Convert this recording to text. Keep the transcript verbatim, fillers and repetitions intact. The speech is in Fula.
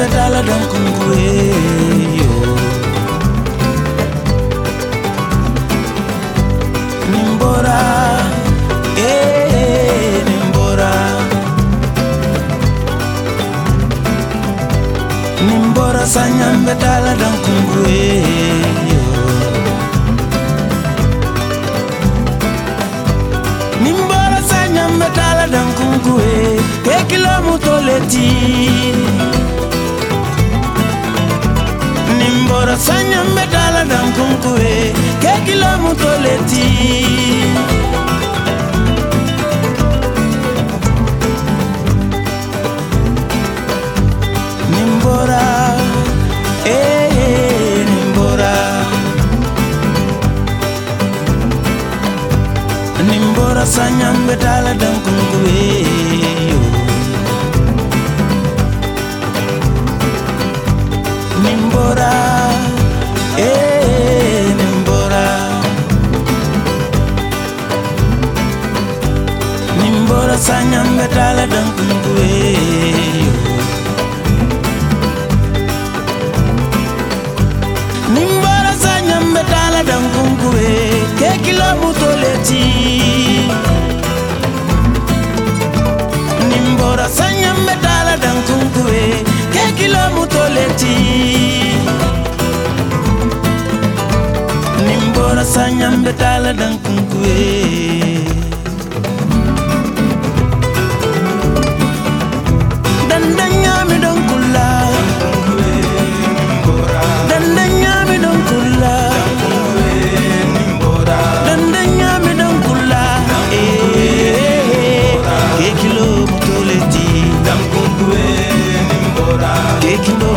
betala dan kungkue yo nimbora eh nimbora nimbora sanyam betala dan kungkue yo nimbora sanyam betala dan kungkue ke kilo mutoleti nimbora sanyam betala dan kungkue ke kilo mutoleti nimbora eh nimbora nimbora sanyam betala dan kungkue nimbora eh nimbora nimbora sanyam betala dan kungkue nimbora sanyam betala dan kungkue ke kilo mutoleti nimbora sanyam betala dan kungkue ke kilo mutoleti nimbora sanyam betala dan kungkue dandanya mi don kula dandanya mi don kula dandanya mi don kula eh ke kilo mutoleti ke kilo